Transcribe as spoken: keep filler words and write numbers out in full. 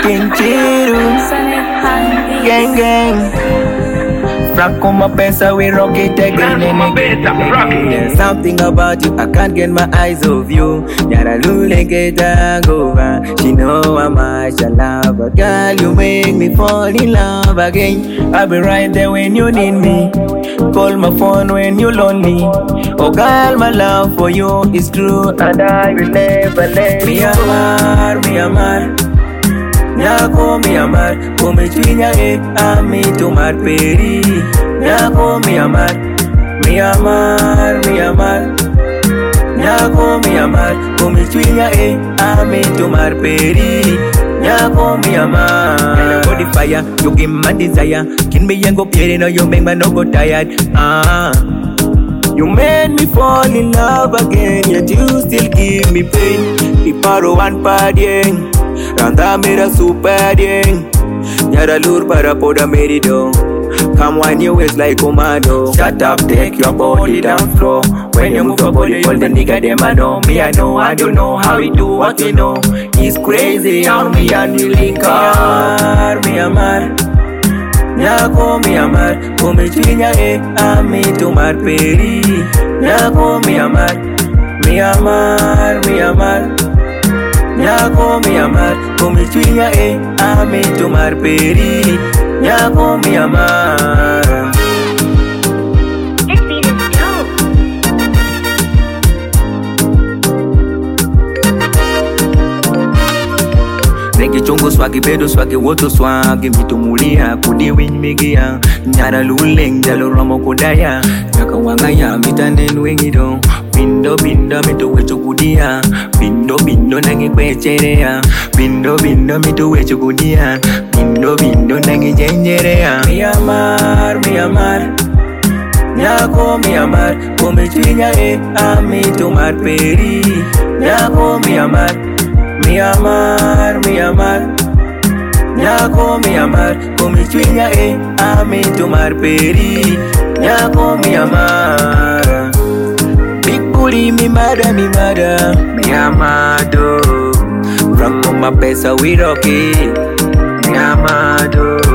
Kinchiru, gang gang. Franco my pesa, we rock it again and again. There's something about you, I can't get my eyes off you. Yara lule get over. She know how much I love her. Girl, you make me fall in love again. I'll be right there when you need me. Call my phone when you're lonely. Oh girl, my love for you is true, and I will never let me amar, me amar. Nyako mi amar, kome chwinya e ami tumar peri. Nyako mi amar, mi amar, mi amar. Nyako mi amar, kome chwinya e ami tumar peri. Nyako mi amar. Hello, body fire, you give my desire. Kin me yango piere no, you make me no go tired. Ah. You made me fall in love again, yet you still give me pain. Piparo one partying. Randa mera super ding. Nyara lure para poda merido. Come wind your waist like commando. Shut up, take your body down floor. When you move your body, all the nigga dem I know. Me I know, I don't know how we do what you know. It's crazy how me and you link up. Me amar, nyako mi amar. Kome chwinya e ami tumar peri. Nyako mi amar, mi amar, mi amar. Nyako mi amar, kome chwinya e ami tumar peri. Nyako mi amar. This beat is dope. Regi chongo swagi bedo swagi woto swagi mitumulia kudi win migia. Nyara luleng jalo romo kudaya. Nyaka wangaya mitanden wengido. Bindo bindo mitu wecho kudia. Bindo bindo nangi kwecherea. Bindo bindo mitu wecho kudia. Bindo bindo nangi jenjerea. Mi amar, mi amar. Nyako mi amar, kome chwinya e ami tumar peri. Nyako mi amar, mi amar, mi amar. Nyako mi amar, kome chwinya e ami tumar peri. Nyako mi amar. Mi mada, mi mada, mi amado. Franco my pesa, we rock it. Mi amado.